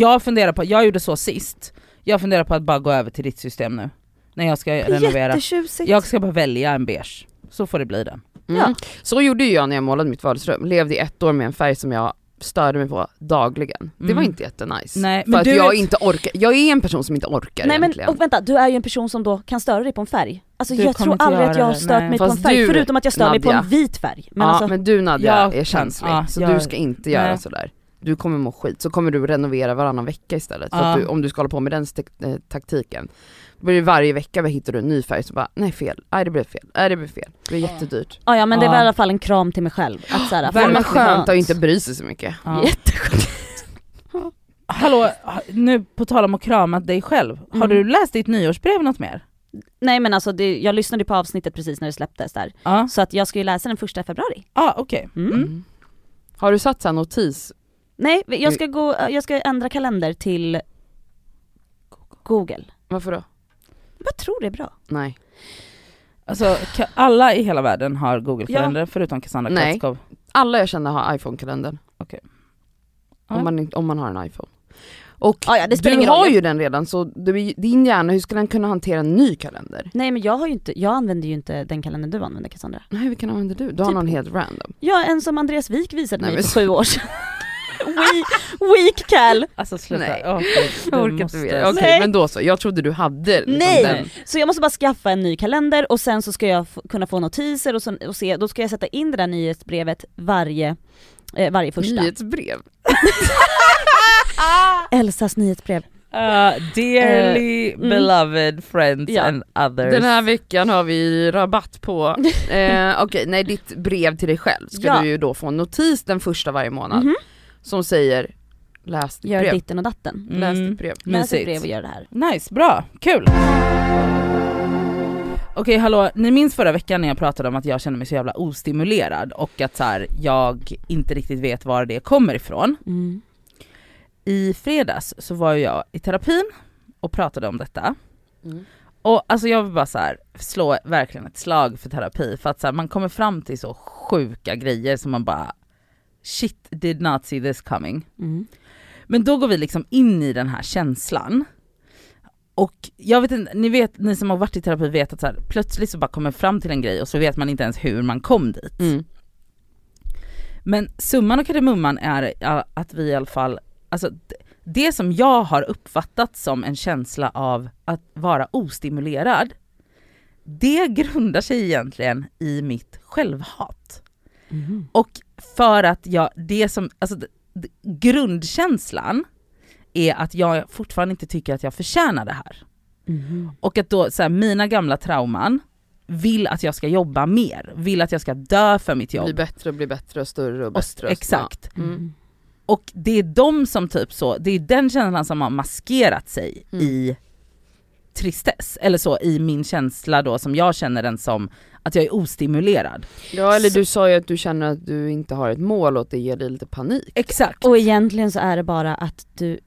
Jag gjorde så sist. Jag funderar på att bara gå över till ditt system nu. När jag ska renovera. Jättetjusigt. Jag ska bara välja en beige. Så får det bli den. Så gjorde jag när jag målade mitt vardagsrum. Levde i 1 år med en färg som jag störde mig på dagligen. Det var inte jättenice. Nej, för att jag inte orkar. Jag är en person som inte orkar egentligen. Och vänta, du är ju en person som då kan störa dig på en färg. Alltså jag tror aldrig att jag har stört mig på en färg, förutom att jag stör mig på en vit färg. Men, men du Nadja är känslig, så du ska inte göra sådär. Du kommer må skit, så kommer du renovera varannan vecka istället. För att om du ska hålla på med den taktiken, då blir det varje vecka hittar du en ny färg så bara, nej fel, det blev fel. Det blir jättedyrt. Ja, men det var i alla fall en kram till mig själv. Att så här, men skönt att inte bry sig så mycket. Jätteskönt. Hallå, nu på tal om att krama dig själv. Har du läst ditt nyårsbrev något mer? Nej, men alltså jag lyssnade på avsnittet precis när det släpptes där. Så att jag ska ju läsa den 1 februari. Okej. Har du satt så här notis Nej, jag ska ändra kalender till Google. Varför då? Jag tror det är bra. Nej. Alltså alla i hela världen har Google-kalender förutom Cassandra Nej. Kratskov. Alla jag känner har iPhone-kalendern. Okej. Om man har en iPhone. Och det spelar du ingen har roll. ju den redan, så din hjärna, hur ska den kunna hantera en ny kalender? Nej, men jag använder ju inte den kalendern du använder, Cassandra. Nej, vilken använder du? Du har Typ- någon helt random. Ja, en som Andreas Wik visade Nej, mig men- för 7 år sedan. Weak Cal. Alltså sluta. Nej. Jag Jag orkar inte mer. Okej, Nej. men då så. Jag trodde du hade liksom Nej, den. så jag måste bara skaffa en ny kalender och sen så ska jag kunna få notiser och se, då ska jag sätta in det där nyhetsbrevet varje första. Nyhetsbrev. Elsas nyhetsbrev. Dearly beloved friends ja. and others. Den här veckan har vi rabatt på, okej, nej, ditt brev till dig själv ska Ja. du ju då få en notis den första varje månad Mhm. som säger läs ditt Gör brev. ditten och datten. Läs ditt brev. Läs ett Mysigt. brev och gör det här. Nice, bra, kul. Okej, hallå, ni minns förra veckan när jag pratade om att jag känner mig så jävla ostimulerad och att så här, jag inte riktigt vet var det kommer ifrån. Mm. I fredags så var jag i terapin och pratade om detta. Mm. Och alltså jag vill bara så här slå verkligen ett slag för terapi, för att så här, man kommer fram till så sjuka grejer som man bara shit, did not see this coming. Mm. Men då går vi liksom in i den här känslan. Och jag vet inte, ni som har varit i terapi vet att så här, plötsligt så bara kommer fram till en grej och så vet man inte ens hur man kom dit. Mm. Men summan och kardemumman är att vi i alla fall, alltså det som jag har uppfattat som en känsla av att vara ostimulerad, det grundar sig egentligen i mitt självhat. Mm. Och för att grundkänslan är att jag fortfarande inte tycker att jag förtjänar det här. Mm. Och att då så här, mina gamla trauman vill att jag ska jobba mer, vill att jag ska dö för mitt jobb. Bli bättre och större och bättre. Exakt. Ja. Mm. Och det är de som typ så, det är den känslan som har maskerat sig i tristess, eller så i min känsla då som jag känner den som att jag är ostimulerad. Ja, eller du sa ju att du känner att du inte har ett mål och att det ger dig lite panik. Exakt. Och egentligen så är det bara att du...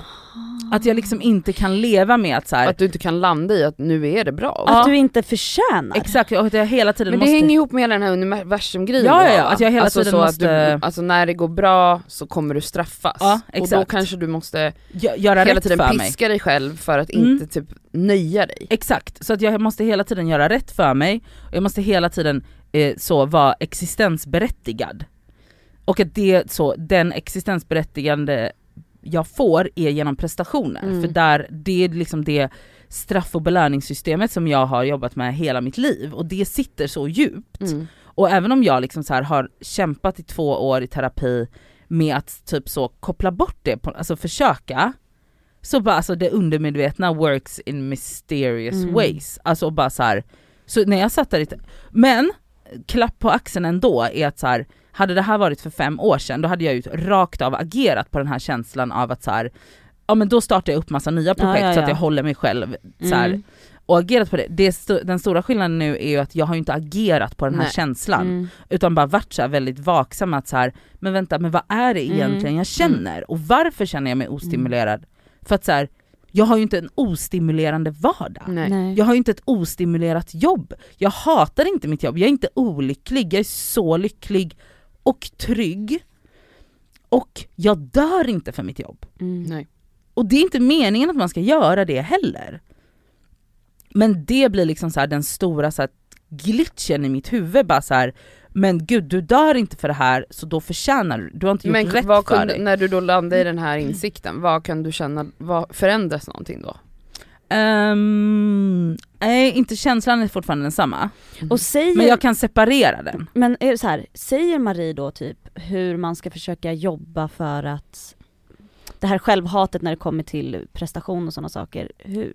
Att jag liksom inte kan leva med att så här, Att du inte kan landa i att nu är det bra. Att du inte förtjänar. exakt, och att jag hela tiden Men det måste... hänger ihop med hela den här universum-grejen. Ja, då, ja, va? att jag hela alltså tiden så måste- att du, alltså när det går bra så kommer du straffas. Ja, och då exakt. kanske du måste göra hela rätt tiden för mig. piska dig själv för att inte typ nöja dig. Exakt, så att jag måste hela tiden göra rätt för mig och jag måste hela tiden så vara existensberättigad. Och att det så den existensberättigande jag får är genom prestationer, för där det är liksom det straff- och belöningssystemet som jag har jobbat med hela mitt liv, och det sitter så djupt. Och även om jag liksom så här har kämpat i 2 år i terapi med att typ så koppla bort det, alltså försöka, så bara alltså det undermedvetna works in mysterious ways. Alltså bara så här, så när jag satt där men klapp på axeln ändå är att så här, hade det här varit för 5 år sedan, då hade jag ju rakt av agerat på den här känslan av att så här, ja men då startar jag upp massa nya projekt så att jag håller mig själv så här, och agerat på det. Den stora skillnaden nu är ju att jag har ju inte agerat på den här känslan, utan bara varit så här väldigt vaksam att så här, men vänta, men vad är det egentligen jag känner och varför känner jag mig ostimulerad? För att så här, jag har ju inte en ostimulerande vardag. Nej. Jag har ju inte ett ostimulerat jobb. Jag hatar inte mitt jobb. Jag är inte olycklig. Jag är så lycklig och trygg. Och jag dör inte för mitt jobb. Nej. Och det är inte meningen att man ska göra det heller. Men det blir liksom så här den stora så här glitchen i mitt huvud. Bara så här, men gud, du dör inte för det här, så då förtjänar du. Du har inte gjort Men rätt vad för dig. när du då landar i den här insikten, vad kan du känna, vad förändras någonting då? Nej, inte känslan är fortfarande densamma. Och säger, Men jag kan separera den. men är det så här, säger Marie då typ hur man ska försöka jobba för att det här självhatet när det kommer till prestation och sådana saker,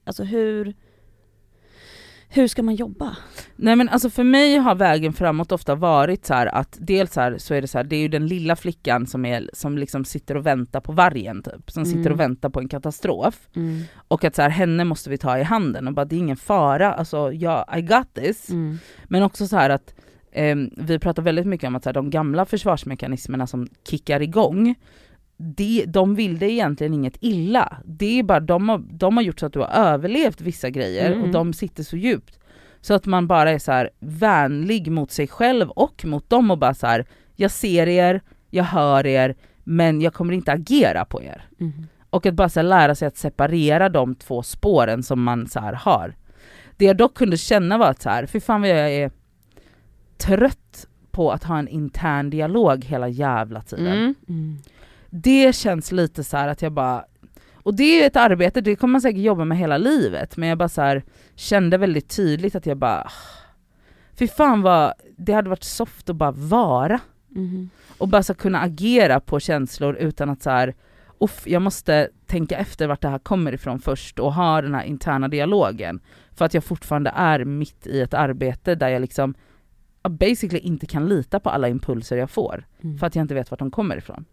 hur ska man jobba? Nej men alltså för mig har vägen framåt ofta varit så här att dels så är det så här, det är ju den lilla flickan som liksom sitter och väntar på vargen typ, som sitter och väntar på en katastrof. Och att så här, henne måste vi ta i handen och bara, det är ingen fara, alltså I got this. Men också så här att vi pratar väldigt mycket om att så här, de gamla försvarsmekanismerna som kickar igång, de vill det egentligen inget illa. Det är bara de har gjort så att du har överlevt vissa grejer och de sitter så djupt. Så att man bara är så här vänlig mot sig själv och mot dem och bara så här, jag ser er, jag hör er, men jag kommer inte agera på er. Och att bara så här lära sig att separera de två spåren som man så här har. Det jag dock kunde känna var att så här, för fan vad jag är trött på att ha en intern dialog hela jävla tiden. Det känns lite så här att jag bara, och det är ett arbete, det kommer man säkert jobba med hela livet, men jag bara så här kände väldigt tydligt att jag bara, fy fan vad det hade varit soft att bara vara. Och bara så kunna agera på känslor utan att så här, jag måste tänka efter vart det här kommer ifrån först och ha den här interna dialogen. För att jag fortfarande är mitt i ett arbete där jag liksom basically inte kan lita på alla impulser jag får. För att jag inte vet vart de kommer ifrån.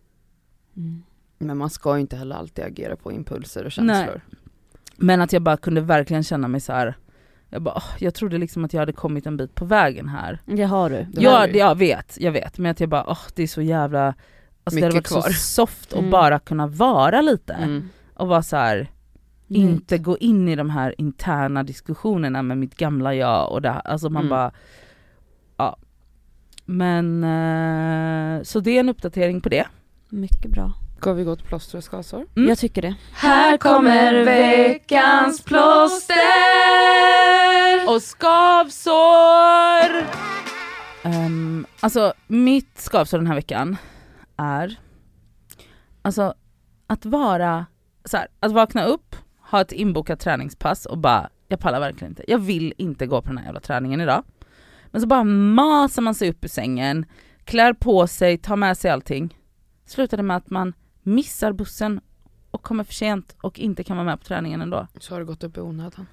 Men man ska ju inte heller alltid agera på impulser och känslor. Nej. Men att jag bara kunde verkligen känna mig så här. Jag trodde liksom att jag hade kommit en bit på vägen här. Det har du. Jag vet. Men att jag bara, det är så jävla, alltså det hade varit kvar. Så soft att bara kunna vara lite. Och vara så här, inte gå in i de här interna diskussionerna med mitt gamla jag och det här. Alltså man bara, ja. Men så det är en uppdatering på det. Mycket bra. Ska vi gå till plåster och skavsår? Jag tycker det. Här kommer veckans plåster och skavsår. Alltså mitt skavsår den här veckan är alltså att vara så här, att vakna upp, ha ett inbokat träningspass och bara, jag pallar verkligen inte. Jag vill inte gå på den här jävla träningen idag. Men så bara masar man sig upp i sängen, klär på sig, tar med sig allting. Slutade med att man missar bussen och kommer för sent och inte kan vara med på träningen ändå. Så har det gått upp i onödan.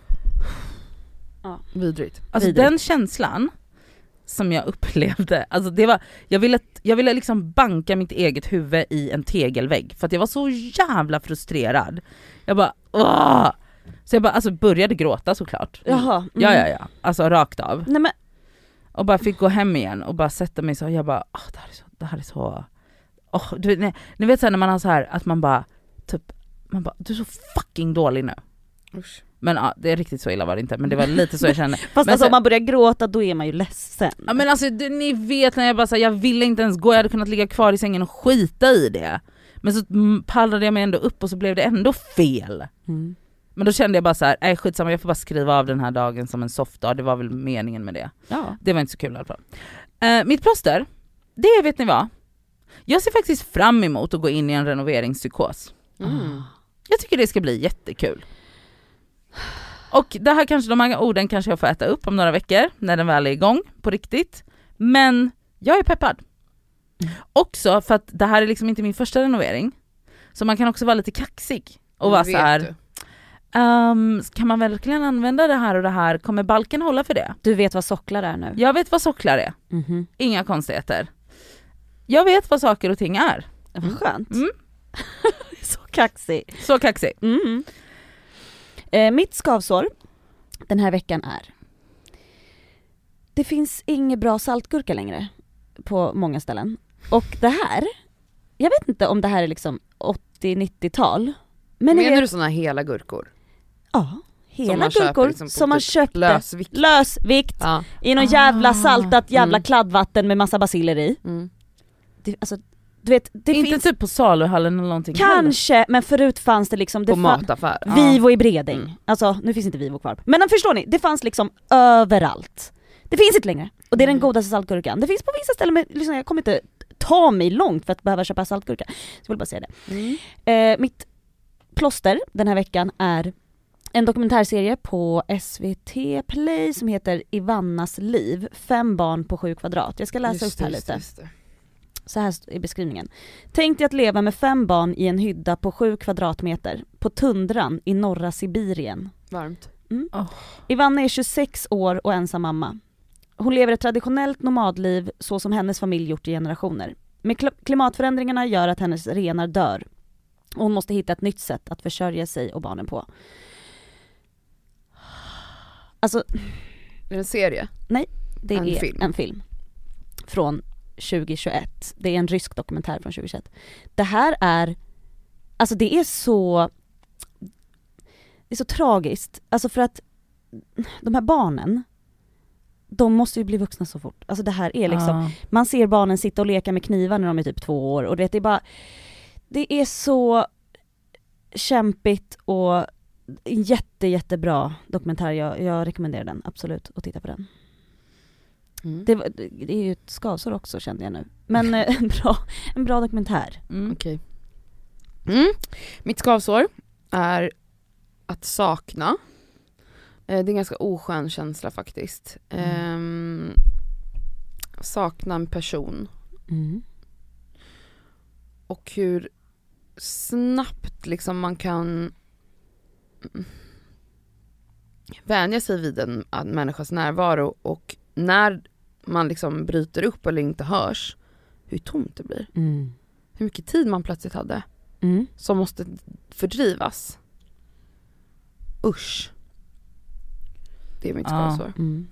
Ja. Vidrigt. Alltså den känslan som jag upplevde, alltså det var, jag ville liksom banka mitt eget huvud i en tegelvägg för att jag var så jävla frustrerad. Jag bara, åh! Så jag bara alltså började gråta såklart. Jaha. Ja. Alltså rakt av. Nej, men och bara fick gå hem igen och bara sätta mig så, jag bara, det här är så ni vet såhär när man har så här att man bara du är så fucking dålig nu. Usch. Men ja, det är riktigt så illa var det inte, men det var lite så jag kände. Fast men alltså, så, om man börjar gråta då är man ju ledsen. Ja men alltså ni vet när jag bara jag ville inte ens gå, jag hade kunnat ligga kvar i sängen och skita i det. Men så pallade jag mig ändå upp och så blev det ändå fel. Men då kände jag bara så här, skitsamma, jag får bara skriva av den här dagen som en soft dag. Det var väl meningen med det. Ja. Det var inte så kul i alla fall. Mitt plåster, det vet ni vad? Jag ser faktiskt fram emot att gå in i en renoveringspsykos. Jag tycker det ska bli jättekul. Och det här kanske, de här orden kanske jag får äta upp om några veckor när den väl är igång på riktigt. Men jag är peppad. Också för att det här är liksom inte min första renovering. Så man kan också vara lite kaxig. Och vara så här, kan man verkligen använda det här och det här? Kommer balken hålla för det? Du vet vad socklar är nu. Jag vet vad socklar är. Inga konstigheter. Jag vet vad saker och ting är. Vad skönt. Så kaxig. Så kaxig. Mitt skavsår den här veckan är: det finns ingen bra saltgurka längre på många ställen. Och det här, jag vet inte om det här är liksom 80-90-tal. Men menar du såna hela gurkor? Ja, hela som man gurkor köper, liksom som man typ köpte lösvikt ja. I någon jävla saltat jävla kladdvatten med massa basiller i. Det, alltså, du vet, det inte finns typ på saluhallen eller någonting kanske heller. Men förut fanns det liksom på mataffär. Vivo i Bredäng. Alltså nu finns inte Vivo kvar. Men förstår ni, det fanns liksom överallt. Det finns inte längre. Och det är den godaste saltgurkan. Det finns på vissa ställen, men liksom, jag kommer inte ta mig långt för att behöva köpa saltgurka. Så jag vill bara säga det. Mitt plåster den här veckan är en dokumentärserie på SVT Play som heter Ivannas liv. 5 barn på 7 kvadrat. Jag ska läsa upp här lite. Så här är beskrivningen. Tänk dig att leva med 5 barn i en hydda på 7 kvadratmeter på tundran i norra Sibirien. Varmt. Ivanna är 26 år och ensam mamma. Hon lever ett traditionellt nomadliv så som hennes familj gjort i generationer. Men klimatförändringarna gör att hennes renar dör. Och hon måste hitta ett nytt sätt att försörja sig och barnen på. Alltså, är det en serie? Nej, det en är film. en film. Från 2021. Det är en rysk dokumentär från 2021. Det här är, alltså det är så tragiskt. Alltså för att de här barnen, de måste ju bli vuxna så fort. Alltså det här är liksom, man ser barnen sitta och leka med knivar när de är typ 2 år. Och det är bara, det är så kämpigt och en jättebra dokumentär. Jag rekommenderar den, absolut, att titta på den. Det är ju ett skavsår också, kände jag nu. Men en bra dokumentär. Okej. Mitt skavsår är att sakna. Det är en ganska oskön känsla faktiskt. Sakna en person. Och hur snabbt liksom man kan vänja sig vid en människas närvaro, och när man liksom bryter upp eller inte hörs, hur tomt det blir. Hur mycket tid man plötsligt hade som måste fördrivas. Usch. Det är mitt skavsår.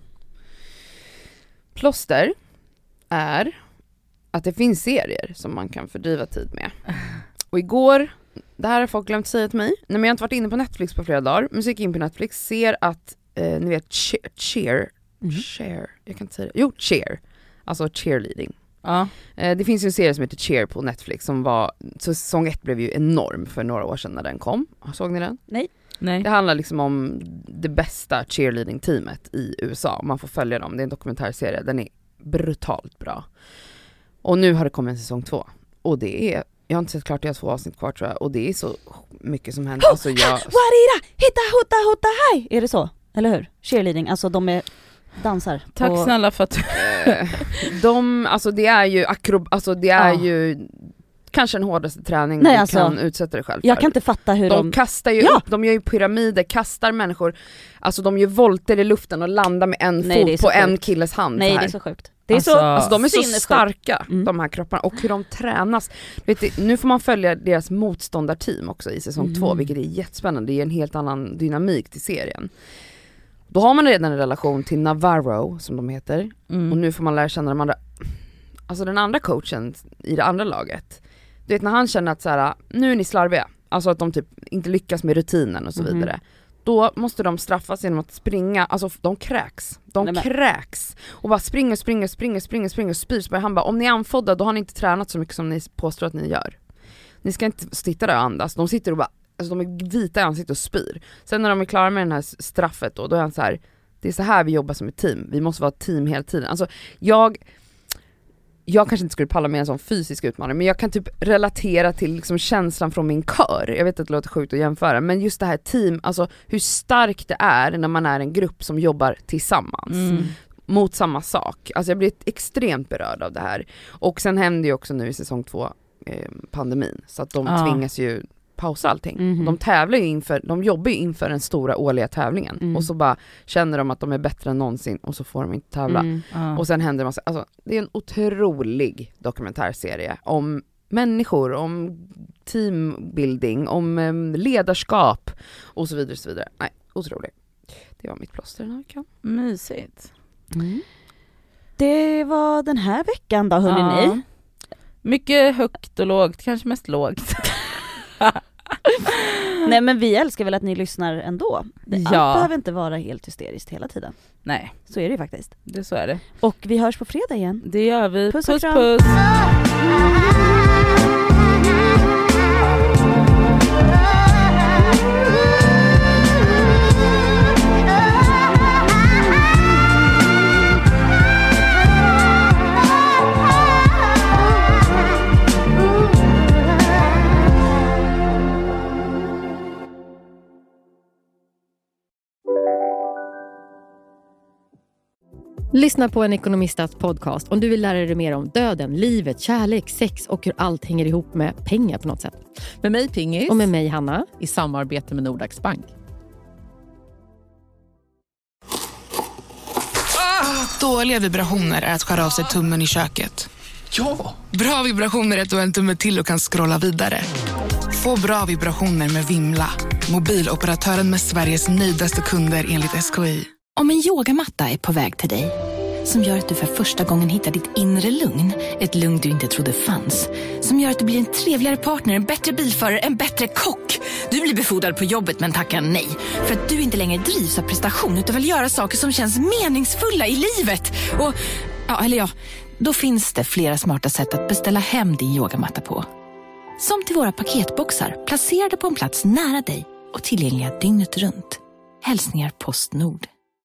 Plåster är att det finns serier som man kan fördriva tid med. Och igår, det här har folk glömt säga till mig, men jag har inte varit inne på Netflix på flera dagar, men så gick jag in på Netflix, ser att ni vet Cheer, jag kan inte säga det. Jo, Cheer. Alltså cheerleading. Det finns ju en serie som heter Cheer på Netflix som var, så säsong 1 blev ju enorm för några år sedan när den kom. Såg ni den? Nej. Det handlar liksom om det bästa cheerleading-teamet i USA. Man får följa dem. Det är en dokumentärserie. Den är brutalt bra. Och nu har det kommit en säsong 2. Och det är, jag har inte sett klart, jag har 2 avsnitt kvar tror jag. Och det är så mycket som händer. Alltså Warira, hitta, hota, hej! Är det så? Eller hur? Cheerleading, alltså de är dansar. Tack snälla för att alltså det är ju det är ju kanske den hårdaste träning du kan utsätta dig själv för. Jag kan inte fatta hur de kastar ju upp, de gör ju pyramider, kastar människor, alltså de gör volter i luften och landar med en fot på en killes hand. Nej, så här. det är så sjukt. Det är alltså, de är så starka, de här kropparna, och hur de tränas. Vet du, nu får man följa deras motståndarteam också i säsong 2, vilket är jättespännande. Det är en helt annan dynamik till serien. Då har man redan en relation till Navarro, som de heter. Och nu får man lära känna de andra, alltså den andra coachen i det andra laget. Du vet, när han känner att så här, nu är ni slarviga, alltså att de typ inte lyckas med rutinen och så vidare, då måste de straffas genom att springa, alltså de kräks och bara springer och spyr. Så han bara, om ni är anfodda då har ni inte tränat så mycket som ni påstår att ni gör. Ni ska inte sitta där och andas. De sitter och bara, alltså de är vita i ansiktet och spyr. Sen när de är klara med den här straffet då är han så här, det är så här vi jobbar som ett team. Vi måste vara ett team hela tiden. Alltså jag kanske inte skulle palla med en sån fysisk utmaning, men jag kan typ relatera till liksom känslan från min kör. Jag vet att det låter sjukt att jämföra, men just det här team, alltså hur starkt det är när man är en grupp som jobbar tillsammans mot samma sak. Alltså jag blir extremt berörd av det här. Och sen händer ju också nu i säsong 2 pandemin, så att de tvingas ju pausa allting. De tävlar ju de jobbar ju inför den stora årliga tävlingen och så bara känner de att de är bättre än någonsin och så får de inte tävla. Och sen händer det massa, alltså det är en otrolig dokumentärserie om människor, om teambuilding, om ledarskap och så vidare, så vidare. Nej, otroligt. Det var mitt plåster den här veckan. Mysigt. Det var den här veckan då, hörni. Mycket högt och lågt, kanske mest lågt. Nej, men vi älskar väl att ni lyssnar ändå. Allt behöver inte vara helt hysteriskt hela tiden. Nej. Så är det ju faktiskt. Så är det. Och vi hörs på fredag igen. Det gör vi. Puss. Lyssna på en ekonomistats podcast om du vill lära dig mer om döden, livet, kärlek, sex och hur allt hänger ihop med pengar på något sätt. Med mig Pingis. Och med mig Hanna. I samarbete med Nordax Bank. Dåliga vibrationer är att skära av sig tummen i köket. Ja! Bra vibrationer är att du har en tumme till och kan scrolla vidare. Få bra vibrationer med Vimla. Mobiloperatören med Sveriges nöjdaste kunder enligt SKI. Om en yogamatta är på väg till dig, Som gör att du för första gången hittar ditt inre lugn. Ett lugn du inte trodde fanns. Som gör att du blir en trevligare partner, en bättre bilförare, en bättre kock. Du blir befordrad på jobbet men tackar nej. För att du inte längre drivs av prestation utan vill göra saker som känns meningsfulla i livet. Och, då finns det flera smarta sätt att beställa hem din yogamatta på. Som till våra paketboxar, placerade på en plats nära dig och tillgängliga dygnet runt. Hälsningar Postnord.